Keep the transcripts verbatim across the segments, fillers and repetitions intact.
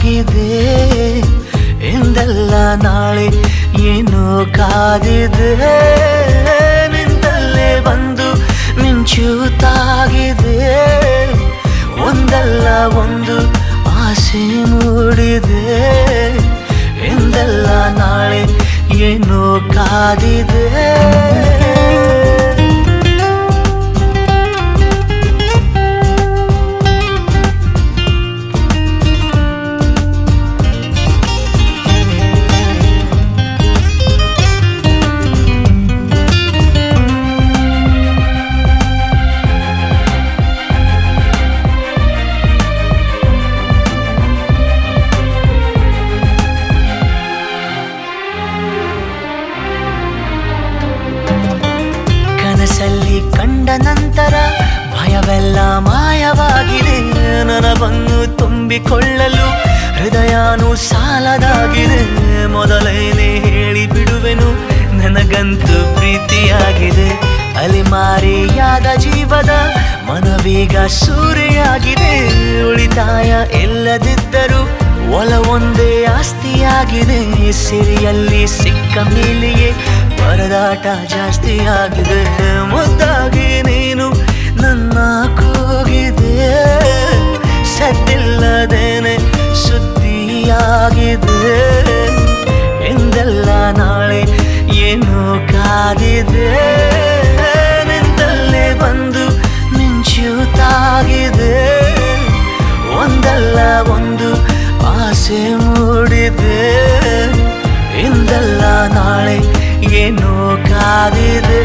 ತಾಗಿದೆ ಎಂದೆಲ್ಲ ನಾಳೆ ಏನೋ ಕಾದಿದೆ ನಿಂದಲ್ಲೇ ಬಂದು ಮಿಂಚುತ್ತಾಗಿದೆ ಒಂದಲ್ಲ ಒಂದು ಆಸೆ ಮೂಡಿದೆ ಎಂದೆಲ್ಲ ನಾಳೆ ಏನೋ ಕಾದಿದೆ ಕನಸಲ್ಲಿ ಕಂಡ ನಂತರ ಭಯವೆಲ್ಲ ಮಾಯವಾಗಿದೆ ನನವನ್ನು ತುಂಬಿಕೊಳ್ಳಲು ಹೃದಯನೂ ಸಾಲದಾಗಿದೆ ಮೊದಲೇನೆ ಹೇಳಿ ಬಿಡುವೆನು ನನಗಂತೂ ಪ್ರೀತಿಯಾಗಿದೆ ಅಲೆಮಾರಿಯಾದ ಜೀವದ ಮನವೀಗ ಸೂರೆಯಾಗಿದೆ ಉಳಿತಾಯ ಎಲ್ಲದಿದ್ದರೂ ಒಲವೊಂದೇ ಆಸ್ತಿಯಾಗಿದೆ ಸಿರಿಯಲ್ಲಿ ಸಿಕ್ಕ ಮೇಲೆಯೇ ಪರದಾಟ ಜಾಸ್ತಿ ಆಗಿದೆ ಮುದ್ದಾಗಿ ನೀನು ನನ್ನ ಕೂಗಿದೆ ಸದ್ದಿಲ್ಲದೇನೆ ಸುದ್ದಿಯಾಗಿದೆ ಎಂದೆಲ್ಲ ನಾಳೆ ಏನೋ ಕಾದಿದೆ ನಿಂದಲ್ಲೇ ಬಂದು ಮಿಂಚುತ್ತಾಗಿದೆ ಒಂದಲ್ಲ ಒಂದು ಆಸೆ ಮೂಡಿದೆ ಇಂದಲ್ಲ ನಾಳೆ ಏನೋ ಕಾದಿದೆ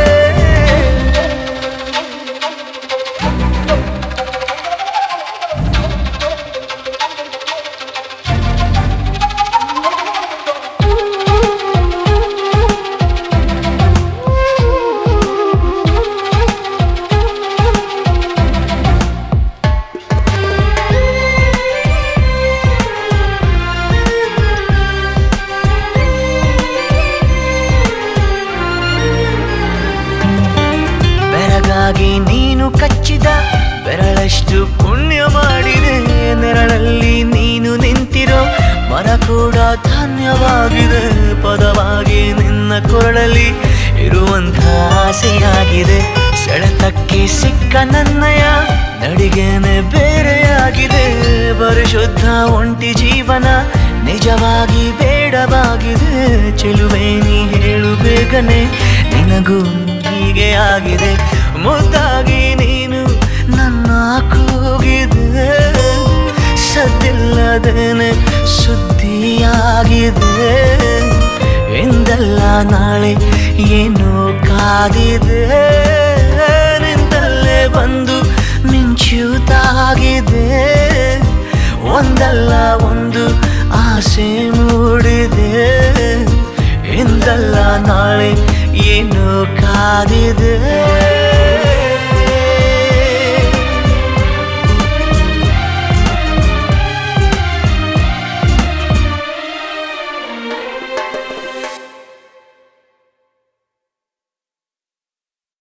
ನೀನು ಕಚ್ಚಿದ ಬೆರಳಷ್ಟು ಪುಣ್ಯ ಮಾಡಿದೆ ನೆರಳಲ್ಲಿ ನೀನು ನಿಂತಿರೋ ಮರ ಕೂಡ ಧನ್ಯವಾಗಿದೆ ಪದವಾಗಿ ನಿನ್ನ ಕೊರಳಲ್ಲಿ ಇರುವಂಥ ಆಸೆಯಾಗಿದೆ ಸೆಳೆತಕ್ಕೆ ಸಿಕ್ಕ ನನ್ನಯ ನಡಿಗೆನೆ ಬೇರೆಯಾಗಿದೆ ಪರಿಶುದ್ಧ ಒಂಟಿ ಜೀವನ ನಿಜವಾಗಿ ಬೇಡವಾಗಿದೆ ಚೆಲುವೆ ನೀ ಹೇಳು ಬೇಗನೆ ನಿನಗೂ ಹೀಗೆ ಆಗಿದೆ ಮುದ್ದಾಗಿ ನೀನು ನನ್ನ ಕೂಗಿದೆ ಸದ್ದಿಲ್ಲದೇನೆ ಸುದ್ದಿಯಾಗಿದೆ ಎಂದೆಲ್ಲ ನಾಳೆ ಏನೋ ಕಾದಿದೆ ನಿಂದಲ್ಲೇ ಬಂದು ಮಿಂಚುತ್ತಾಗಿದೆ ಒಂದಲ್ಲ ಒಂದು ಆಸೆ ಮೂಡಿದೆ ಎಂದಲ್ಲ ನಾಳೆ ಏನೋ ಕಾದಿದೆ